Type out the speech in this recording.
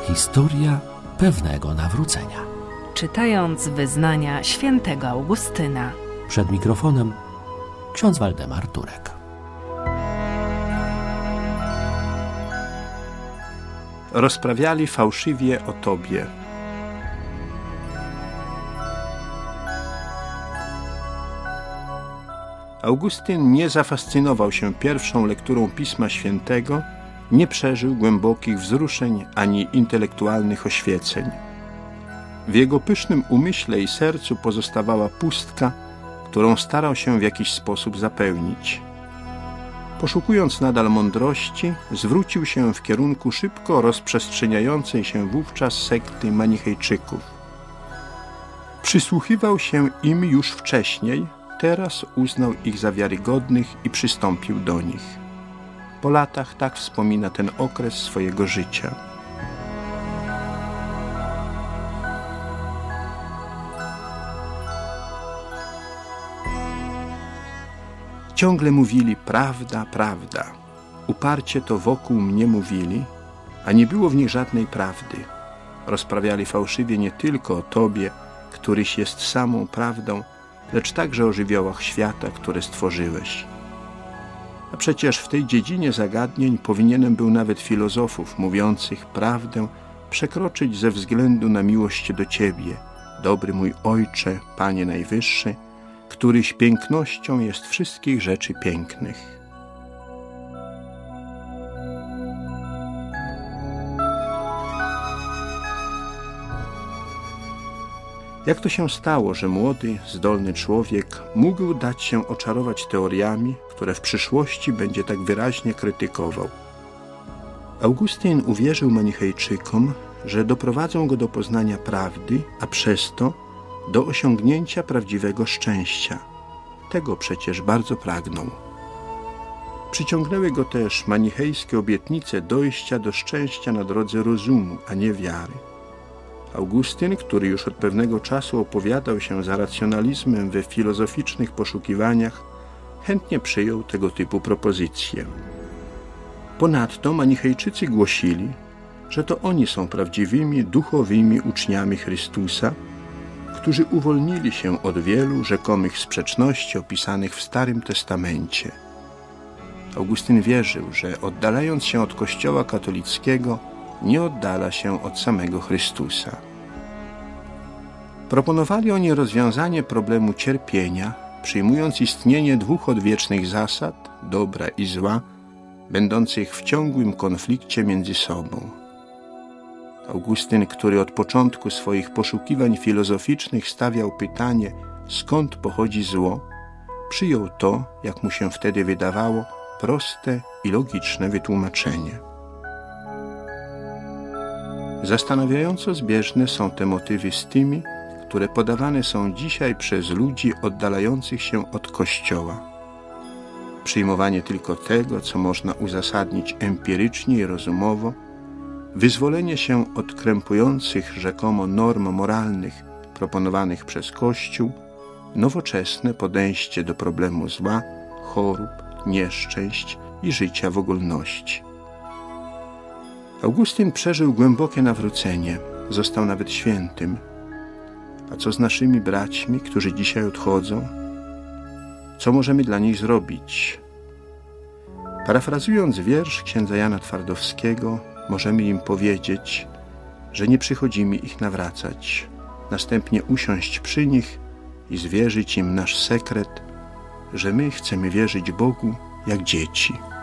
Historia pewnego nawrócenia. Czytając wyznania świętego Augustyna. Przed mikrofonem ksiądz Waldemar Turek. Rozprawiali fałszywie o Tobie. Augustyn nie zafascynował się pierwszą lekturą Pisma Świętego, nie przeżył głębokich wzruszeń ani intelektualnych oświeceń. W jego pysznym umyśle i sercu pozostawała pustka, którą starał się w jakiś sposób zapełnić. Poszukując nadal mądrości, zwrócił się w kierunku szybko rozprzestrzeniającej się wówczas sekty Manichejczyków. Przysłuchiwał się im już wcześniej, teraz uznał ich za wiarygodnych i przystąpił do nich. Po latach tak wspomina ten okres swojego życia. Ciągle mówili prawda, prawda. Uparcie to wokół mnie mówili, a nie było w nich żadnej prawdy. Rozprawiali fałszywie nie tylko o Tobie, któryś jest samą prawdą, lecz także o żywiołach świata, które stworzyłeś. A przecież w tej dziedzinie zagadnień powinienem był nawet filozofów mówiących prawdę przekroczyć ze względu na miłość do Ciebie, dobry mój Ojcze, Panie Najwyższy, któryś pięknością jest wszystkich rzeczy pięknych. Jak to się stało, że młody, zdolny człowiek mógł dać się oczarować teoriami, które w przyszłości będzie tak wyraźnie krytykował? Augustyn uwierzył Manichejczykom, że doprowadzą go do poznania prawdy, a przez to do osiągnięcia prawdziwego szczęścia. Tego przecież bardzo pragnął. Przyciągnęły go też manichejskie obietnice dojścia do szczęścia na drodze rozumu, a nie wiary. Augustyn, który już od pewnego czasu opowiadał się za racjonalizmem we filozoficznych poszukiwaniach, chętnie przyjął tego typu propozycje. Ponadto Manichejczycy głosili, że to oni są prawdziwymi, duchowymi uczniami Chrystusa, którzy uwolnili się od wielu rzekomych sprzeczności opisanych w Starym Testamencie. Augustyn wierzył, że oddalając się od Kościoła katolickiego, nie oddala się od samego Chrystusa. Proponowali oni rozwiązanie problemu cierpienia, przyjmując istnienie dwóch odwiecznych zasad, dobra i zła, będących w ciągłym konflikcie między sobą. Augustyn, który od początku swoich poszukiwań filozoficznych stawiał pytanie, skąd pochodzi zło, przyjął to, jak mu się wtedy wydawało, proste i logiczne wytłumaczenie. Zastanawiająco zbieżne są te motywy z tymi, które podawane są dzisiaj przez ludzi oddalających się od Kościoła. Przyjmowanie tylko tego, co można uzasadnić empirycznie i rozumowo, wyzwolenie się od krępujących rzekomo norm moralnych proponowanych przez Kościół, nowoczesne podejście do problemu zła, chorób, nieszczęść i życia w ogólności. Augustyn przeżył głębokie nawrócenie, został nawet świętym. A co z naszymi braćmi, którzy dzisiaj odchodzą? Co możemy dla nich zrobić? Parafrazując wiersz księdza Jana Twardowskiego, możemy im powiedzieć, że nie przychodzimy ich nawracać, następnie usiąść przy nich i zwierzyć im nasz sekret, że my chcemy wierzyć Bogu jak dzieci.